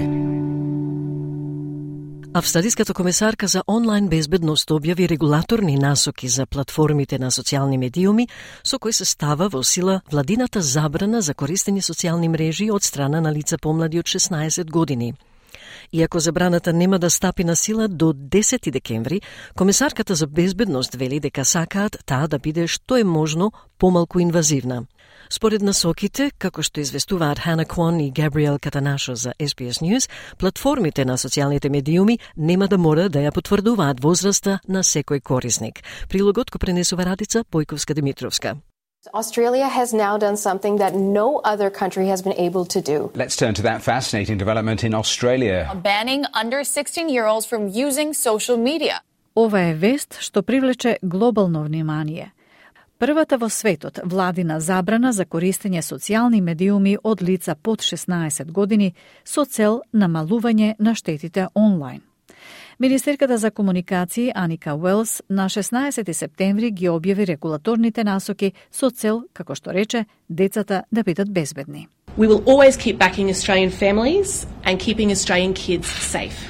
Австралиската комесарка за онлайн безбедност објави регулаторни насоки за платформите на социјални медиуми со кои се става во сила владината забрана за користење социјални мрежи од страна на лица помлади од шеснаесет години. Иако забраната нема да стапи на сила до десети декември, комесарката за безбедност вели дека сакаат таа да биде што е можно помалку инвазивна. Според насоките, како што известуваат Хана Квон и Габриел Катанашо за С Би Ес News, платформите на социјалните медиуми нема да мора да ја потврдуваат возраста на секој корисник. Прилогот го пренесува Радица Појковска-Димитровска. Australia has now done something that no other country has been able to do. Let's turn to that fascinating development in Australia. Banning under sixteen-year-olds from using social media. Ова е вест што привлече глобално внимание. Првата во светот владина забрана за користење социјални медиуми од лица под шеснаесет години со цел намалување на штетите онлайн. Министерката за комуникации Аника Уелс на шеснаесети септември ги објави регулаторните насоки со цел, како што рече, децата да бидат безбедни. We will always keep backing Australian families and keeping Australian kids safe.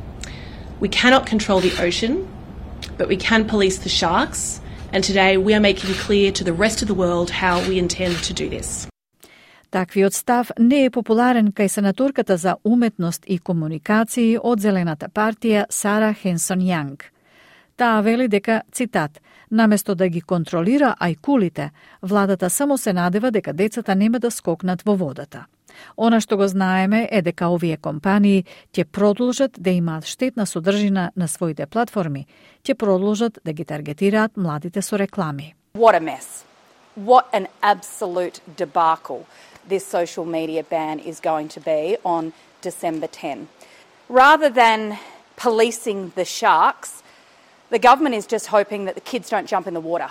We cannot control the ocean, but we can police the sharks, and today we are making clear to the rest of the world how we intend to do this. Таквиот став не е популарен кај сенаторката за уметност и комуникации од Зелената партија Сара Хенсон Јанг. Таа вели дека, цитат, наместо да ги контролира ајкулите, владата само се надева дека децата нема да скокнат во водата. Она што го знаеме е дека овие компании ќе продолжат да имаат штетна содржина на своите платформи, ќе продолжат да ги таргетираат младите со реклами. What a mess. What an absolute debacle this social media ban is going to be on December tenth. Rather than policing the sharks, the government is just hoping that the kids don't jump in the water.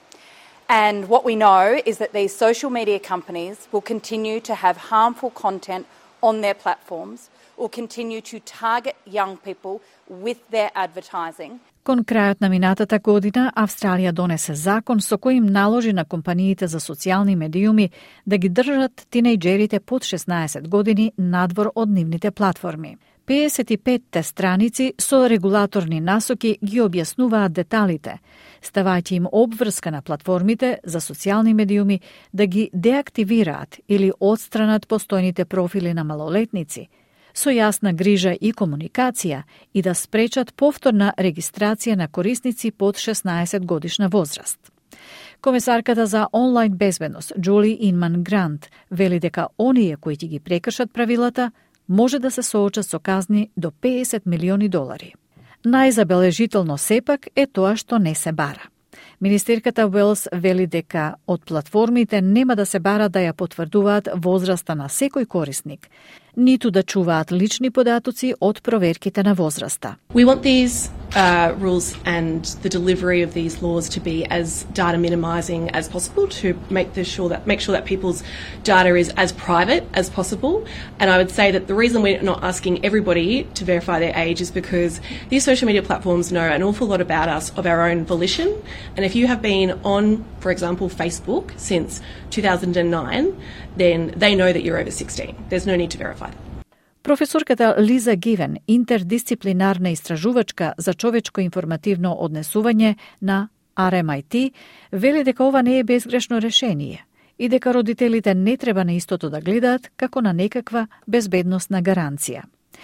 And what we know is that these social media companies will continue to have harmful content on their platforms, will continue to target young people with their advertising. Кон крајот на минатата година, Австралија донесе закон со кој им наложи на компаниите за социјални медиуми да ги држат тинејџерите под шеснаесет години надвор од нивните платформи. педесет и петте страници со регулаторни насоки ги објаснуваат деталите, ставајќи им обврска на платформите за социјални медиуми да ги деактивираат или отстранат постојните профили на малолетници, со јасна грижа и комуникација и да спречат повторна регистрација на корисници под шеснаесет годишна возраст. Комесарката за онлайн безбедност Джули Инман Грант вели дека оние кои ќе ги прекршат правилата може да се соочат со казни до педесет милиони долари. Најзабележително сепак е тоа што не се бара. Министерката Уелс вели дека од платформите нема да се бара да ја потврдуваат возраста на секој корисник, ниту да чуваат лични податоци од проверките на возраста. We want these uh, rules and the delivery of these laws to be as data minimizing as possible to make the sure that make sure that people's data is as private as possible. And I would say that the reason we're not asking everybody to verify their age is because these social media platforms know an awful lot about us of our own volition. And if you have been on, for example, Facebook since two thousand nine, then they know that you're over sixteen. There's no need to verify that. Професорката Лиза Гивен, интердисциплинарна истражувачка за човечко информативно однесување на Ар Ем Ај Ти, вели дека ова не е безгрешно решение и дека родителите не треба на истото да гледаат како на некаква безбедносна гаранција.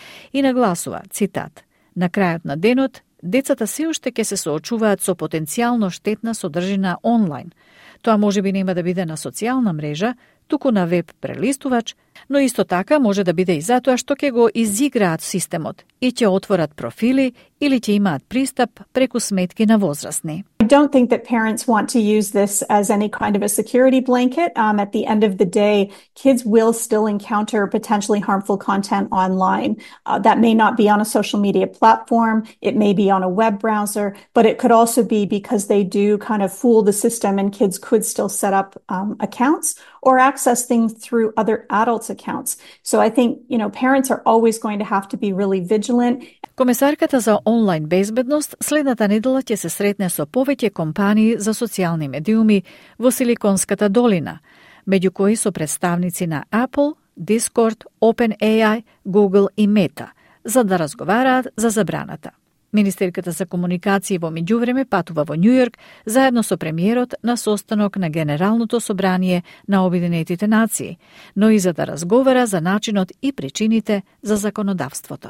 И нагласува, цитат, на крајот на денот, децата се уште ќе се соочуваат со потенцијално штетна содржина онлайн. Тоа можеби нема да биде на социјална мрежа, туку на веб прелистувач, Но исто така може да биде и затоа што ќе го изиграат системот и ќе отворат профили или ќе имаат пристап преку сметки на возрастни. I don't think that parents want to use this as any kind of a security blanket. Um, at the end of the day, kids will still encounter potentially harmful content online. Uh, that may not be on a social media platform, it may be on a web browser, but it could also be because they do kind of fool the system and kids could still set up um, accounts or access things through other adults' accounts. So I think, you know, parents are always going to have to be really vigilant. Комесарката за онлайн безбедност следната недела ќе се сретне со повеќе компании за социјални медиуми во Силиконската долина, меѓу кои со представници на Apple, Discord, OpenAI, Google и Meta, за да разговараат за забраната. Министерката за комуникации во меѓувреме патува во Њујорк заедно со премиерот на состанок на Генералното собрание на Обединетите нации, но и за да разговара за начинот и причините за законодавството.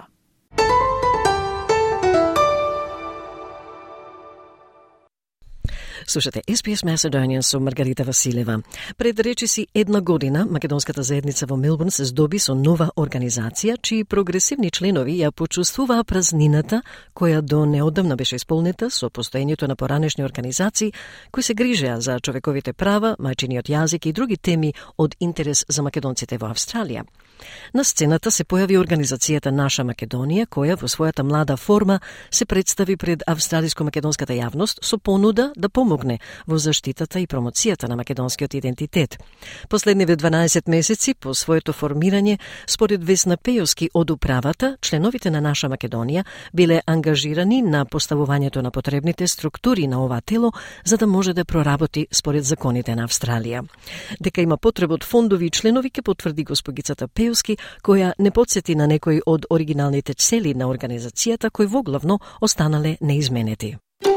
Слушате Ес Би Ес Macedonian со Маргарита Василева. Пред речиси една година македонската заедница во Мелбурн се здоби со нова организација, чии прогресивни членови ја почувствуваа празнината која до неодамна беше исполнета со постоењето на поранешни организации кои се грижеа за човековите права, мајчиниот јазик и други теми од интерес за македонците во Австралија. На сцената се појави организацијата Наша Македонија, која во својата млада форма се представи пред австралиско-македонската јавност со понуда да помогне во заштитата и промоцијата на македонскиот идентитет. Последниве дванаесет месеци по своето формирање, според Весна Пејовски од управата, членовите на Наша Македонија биле ангажирани на поставувањето на потребните структури на ова тело за да може да проработи според законите на Австралија. Дека има потреба од фондови и членови ке потврди госпогицата Пејовски, која не подсети на некои од оригиналните цели на организацијата кои воглавно останале неизменети.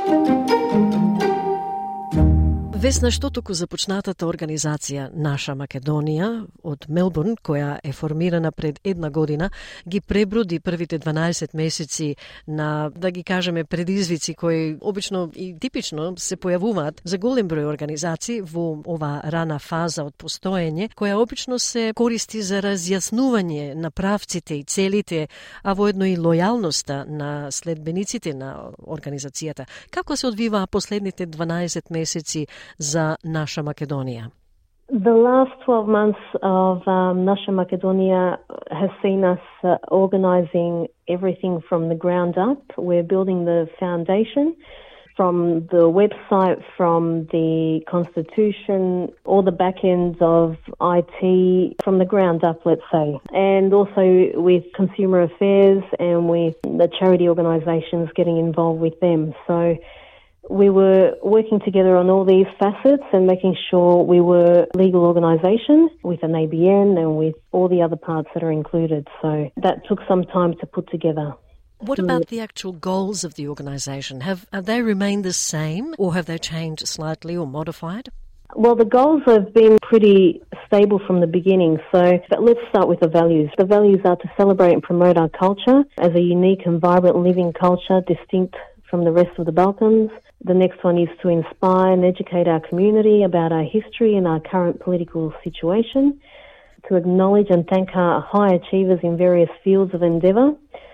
Весна, што току започнатата организација Наша Македонија од Мелбурн, која е формирана пред една година, ги преброди првите дванаесет месеци на, да ги кажеме, предизвици кои обично и типично се појавуваат за голем број организации во ова рана фаза од постоење, која обично се користи за разјаснување на правците и целите, а воедно и лојалноста на следбениците на организацијата. Како се одвиваа последните дванаесет месеци за Наша Македонија? The last twelve months of um, Naša Makedonija has seen us uh, organising everything from the ground up. We're building the foundation from the website, from the constitution, all the back ends of I T from the ground up, let's say. And also with consumer affairs and with the charity organisations, getting involved with them. So we were working together on all these facets and making sure we were a legal organisation with an A B N and with all the other parts that are included. So that took some time to put together. What about the actual goals of the organisation? Have, have they remained the same or have they changed slightly or modified? Well, the goals have been pretty stable from the beginning. So but let's start with the values. The values are to celebrate and promote our culture as a unique and vibrant living culture distinct from the rest of the Balkans. The next one is to inspire and educate our community about our history and our current political situation, to acknowledge and thank our high achievers in various fields of endeavour,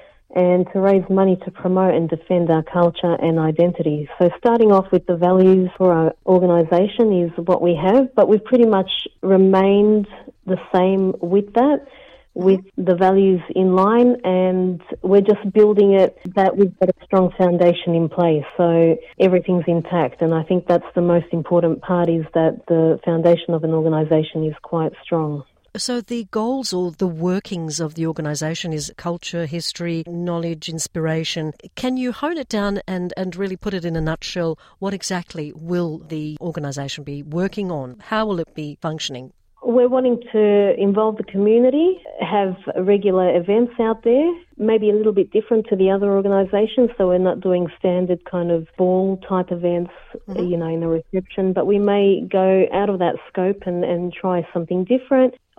and to raise money to promote and defend our culture and identity. So starting off with the values for our organisation is what we have, but we've pretty much remained the same with that, with the values in line, and we're just building it that we've got a strong foundation in place, so everything's intact. And I think that's the most important part, is that the foundation of an organisation is quite strong. So the goals or the workings of the organisation is culture, history, knowledge, inspiration. Can you hone it down and, and really put it in a nutshell? What exactly will the organisation be working on? How will it be functioning? We're wanting to involve the community, have regular events out there, maybe a little bit different to the other organisations, so we're not doing standard kind of ball-type events, mm-hmm. you know, in a reception, but we may go out of that scope and, and try something different.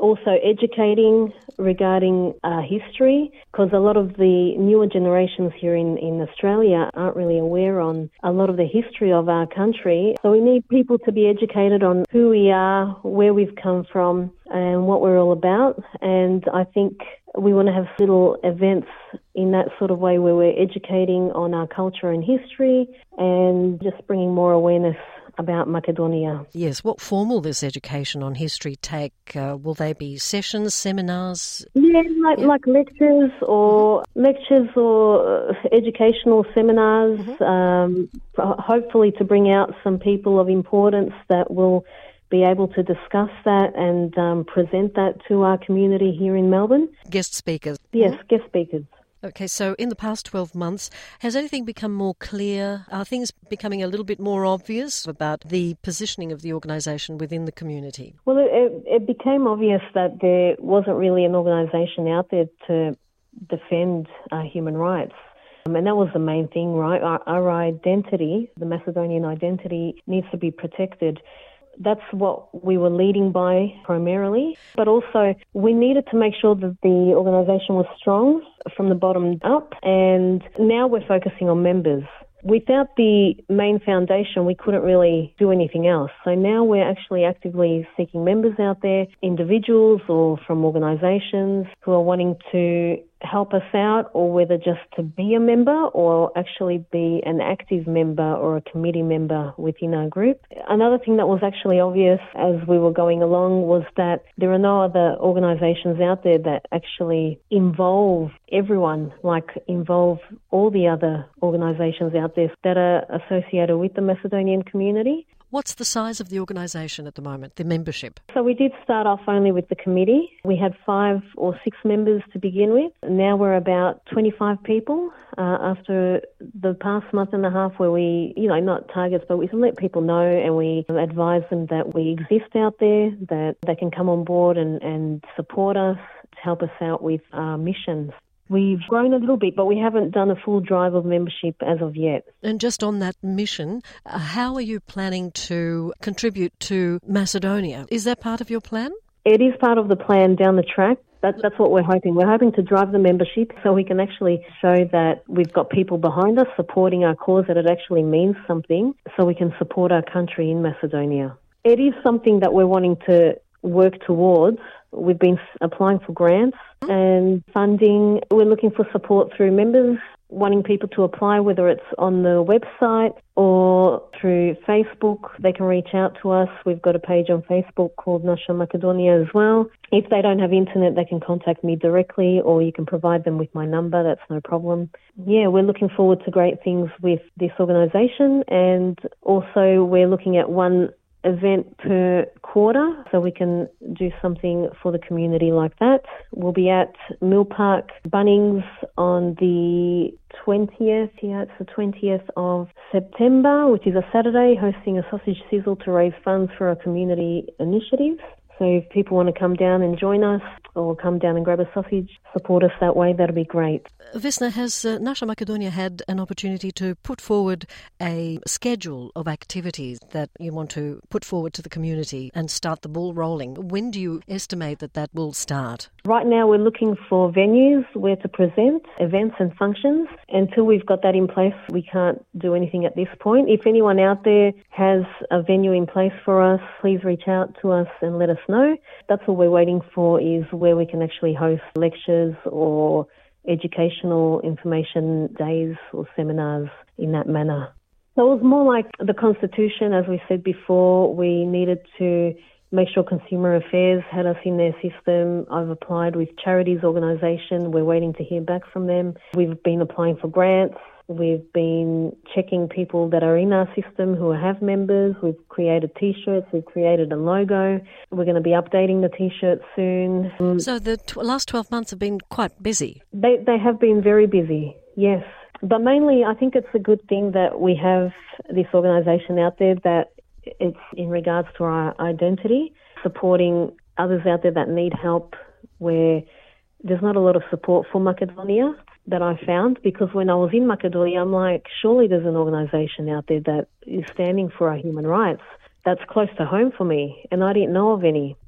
Also educating regarding our history, because a lot of the newer generations here in, in Australia aren't really aware on a lot of the history of our country. So we need people to be educated on who we are, where we've come from, and what we're all about. And I think we want to have little events in that sort of way where we're educating on our culture and history and just bringing more awareness about Macedonia. Yes, what form will this education on history take? Uh, will they be sessions, seminars? Yeah, like yeah. like lectures or mm-hmm. lectures or educational seminars, mm-hmm. um, hopefully to bring out some people of importance that will be able to discuss that and um, present that to our community here in Melbourne. Guest speakers? Yes, mm-hmm. guest speakers. Okay, so in the past twelve months, has anything become more clear? Are things becoming a little bit more obvious about the positioning of the organisation within the community? Well, it, it became obvious that there wasn't really an organisation out there to defend uh, human rights. Um, and that was the main thing, right? Our, our identity, the Macedonian identity, needs to be protected. That's what we were leading by primarily. But also, we needed to make sure that the organisation was strong from the bottom up. And now we're focusing on members. Without the main foundation, we couldn't really do anything else. So now we're actually actively seeking members out there, individuals or from organisations who are wanting to help us out, or whether just to be a member or actually be an active member or a committee member within our group. Another thing that was actually obvious as we were going along was that there are no other organisations out there that actually involve everyone, like involve all the other organisations out there that are associated with the Macedonian community. What's the size of the organisation at the moment, the membership? So we did start off only with the committee. We had five or six members to begin with. Now we're about twenty-five people uh, after the past month and a half where we, you know, not targets, but we let people know and we advise them that we exist out there, that they can come on board and, and support us to help us out with our missions. We've grown a little bit, but we haven't done a full drive of membership as of yet. And just on that mission, uh, how are you planning to contribute to Macedonia? Is that part of your plan? It is part of the plan down the track. That, that's what we're hoping. We're hoping to drive the membership so we can actually show that we've got people behind us supporting our cause, that it actually means something, so we can support our country in Macedonia. It is something that we're wanting to work towards. We've been applying for grants and funding. We're looking for support through members, wanting people to apply, whether it's on the website or through Facebook. They can reach out to us. We've got a page on Facebook called Naša Macedonia as well. If they don't have internet, they can contact me directly, or you can provide them with my number. That's no problem. Yeah, we're looking forward to great things with this organisation, and also we're looking at one event per quarter, so we can do something for the community like that. We'll be at Mill Park Bunnings on the twentieth, yeah, it's the twentieth of September, which is a Saturday, hosting a sausage sizzle to raise funds for our community initiatives. So if people want to come down and join us or come down and grab a sausage, support us that way, that'll be great. Vesna, has uh, Naša Macedonia had an opportunity to put forward a schedule of activities that you want to put forward to the community and start the ball rolling? When do you estimate that that will start? Right now we're looking for venues where to present events and functions. Until we've got that in place, we can't do anything at this point. If anyone out there has a venue in place for us, please reach out to us and let us know. That's all we're waiting for, is where we can actually host lectures or educational information days or seminars in that manner. So it was more like the Constitution, as we said before. We needed to make sure Consumer Affairs had us in their system. I've applied with Charities Organisation. We're waiting to hear back from them. We've been applying for grants. We've been checking people that are in our system who have members. We've created T-shirts. We've created a logo. We're going to be updating the T-shirts soon. So the t- last twelve months have been quite busy. They they have been very busy, yes. But mainly I think it's a good thing that we have this organisation out there, that it's in regards to our identity, supporting others out there that need help, where there's not a lot of support for Macedonia that I found, because when I was in Macedonia, I'm like, surely there's an organisation out there that is standing for our human rights. That's close to home for me, and I didn't know of any.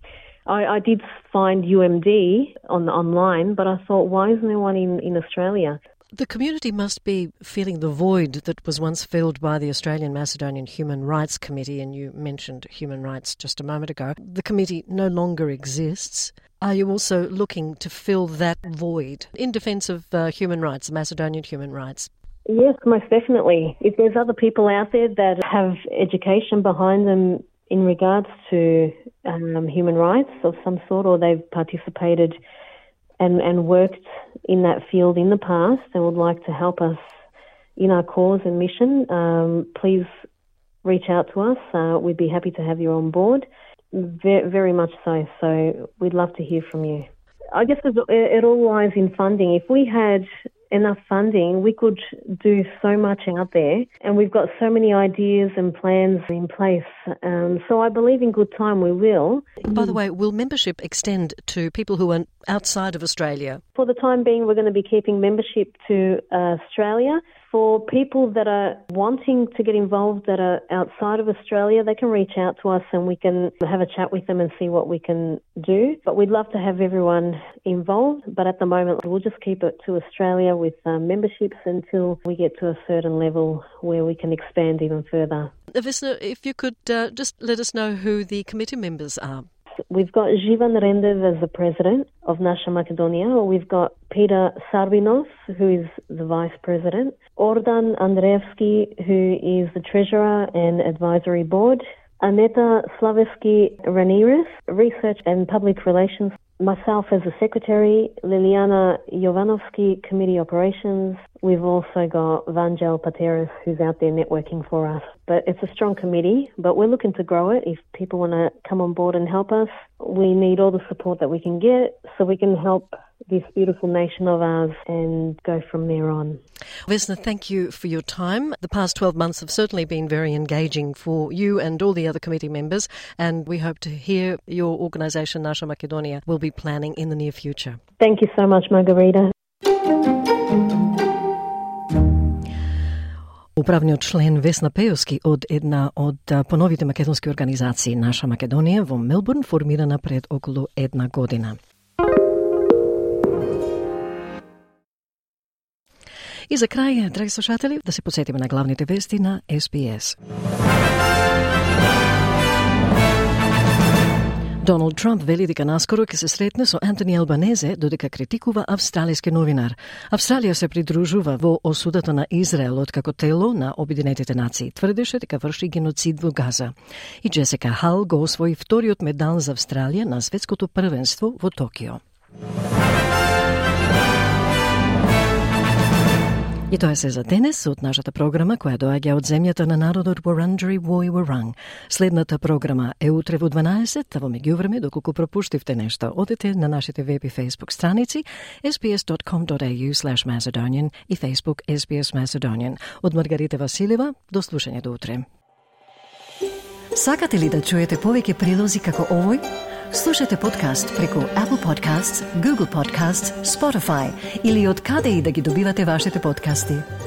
I, I did find U M D on online, but I thought, why isn't there one in, in Australia? The community must be feeling the void that was once filled by the Australian Macedonian Human Rights Committee, and you mentioned human rights just a moment ago. The committee no longer exists. Are you also looking to fill that void in defence of uh, human rights, Macedonian human rights? Yes, most definitely. If there's other people out there that have education behind them in regards to um, human rights of some sort, or they've participated and, and worked in that field in the past and would like to help us in our cause and mission, um, please reach out to us. Uh, we'd be happy to have you on board. Very, very much so. So we'd love to hear from you. I guess it all lies in funding. If we had enough funding, we could do so much out there, and we've got so many ideas and plans in place. Um, so I believe in good time we will. By the way, will membership extend to people who are outside of Australia? For the time being, we're going to be keeping membership to uh, Australia. For people that are wanting to get involved that are outside of Australia, they can reach out to us and we can have a chat with them and see what we can do. But we'd love to have everyone involved. But at the moment, we'll just keep it to Australia with um, memberships until we get to a certain level where we can expand even further. Vesna, if you could uh, just let us know who the committee members are. We've got Živan Rendev as the president of Naša Makedonia. We've got Peter Sarbinov, who is the vice president. Ordan Andreevski, who is the treasurer and advisory board. Aneta Slavevski Ramirez, research and public relations. Myself as the secretary. Liliana Jovanovski, committee operations. We've also got Vanjel Pateras, who's out there networking for us. But it's a strong committee, but we're looking to grow it. If people want to come on board and help us, we need all the support that we can get so we can help this beautiful nation of ours and go from there on. Vesna, thank you for your time. The past twelve months have certainly been very engaging for you and all the other committee members, and we hope to hear your organisation, Naša Makedonia, will be planning in the near future. Thank you so much, Margarita. Управниот член Весна Пејовски од една од поновите македонски организации Наша Македонија во Мелбурн, формирана пред околу една година. И за крај, драги слушатели, да се подсетиме на главните вести на Ес Би Ес. Доналд Трамп вели дека наскоро ќе се сретне со Антони Албанезе додека критикува австралиски новинар. Австралија се придружува во осудата на Израел откако тело на Обединетите нации тврдеше дека врши геноцид во Газа. И Джесика Хал го освои вториот медал за Австралија на светското првенство во Токио. И тоа се за денес од нашата програма која доаѓа од земјата на народот Wurundjeri Woi Wurrung. Следната програма е утре во дванаесет, а во меѓувреме, доколку пропуштивте нешто, одете на нашите веб и фейсбук страници ес би ес точка ком точка ей ю слеш Macedonian и Facebook Ес Би Ес Macedonian. Од Маргарита Василева, до слушање до утре. Сакате ли да чуете повеќе прилози како овој? Слушате подкаст преку Apple Podcasts, Google Podcasts, Spotify или од каде и да ги добивате вашите подкасти.